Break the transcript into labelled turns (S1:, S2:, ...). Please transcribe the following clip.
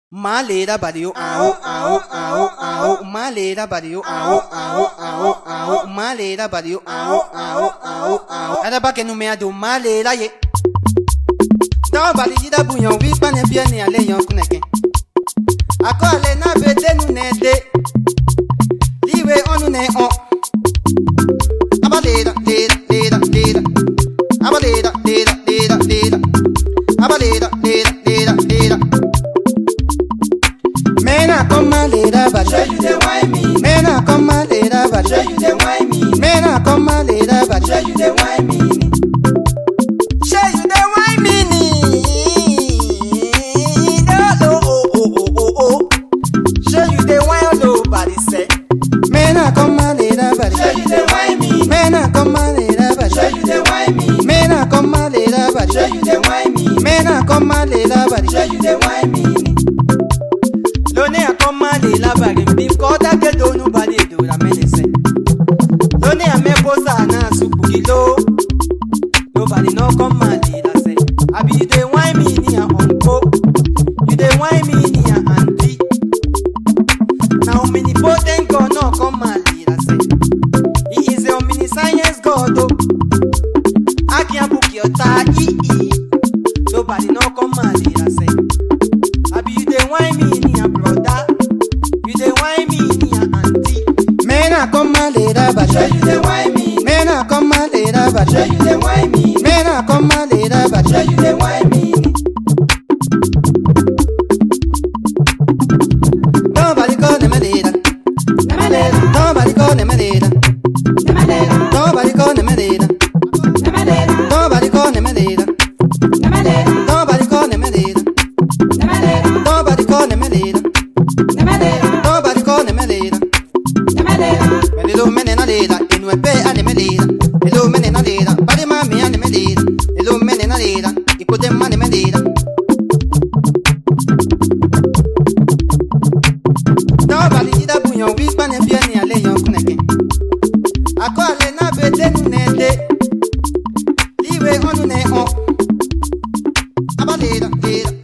S1: Malera badio ao ao ao ao malera badio ao ao ao ao malera badio ao ao ao ao ada ba que no me ado malera ye da bali da bunyon wi pa ne bia ne ale yon kuneke akole na bete nu ne de liwe onu ne on abalera lera lera lera abalera lera lera lera abalera lera lera lera. Mena come my lera but show you the wine me. Mena come my lera but show you the wine me. Mena come my lera but show you the wine me. Show you the wine me. Oh oh oh oh oh oh. Show you the wine nobody say. Mena come my lera but show you the wine me. Mena come my lera but show you the wine me. Mena come my lera but show you the wine me. Mena come my lera but show you the wine me. Donne a commandé la bague, bif kota que do nobody do la menese. Donne a me posa na supukilo. Nobody no commandé la say. Abi you dey wine me ni a uncle. You dey wine me ni a auntie. Now omnipotent God no commandé la say. He is a omniscience God. I can't book your tie. Nobody no commandé la say. Abi you dey wine me ni a brother. You dey wine me ni a auntie. Mena come my lera but show you the wine me. Mena come my lera but show you the wine me. Mena come my lera but show you the wine me. Nobody call them a lera. Nobody call them a lera. Nobody call them a lera. Nobody call them a lera. Nobody call them a lera. Nobody call them a lera. Nobody call them a lera. Hello menena lera, inu epe ane me lera. Hello menena lera, bari mami ane me lera. Hello menena lera, ikote mane me lera. Nobody did a bunyon wi pa ne bia ni ale yon kuneke. Ako ale na bete nu ne de. Liwe onu ne on. Abalera lera.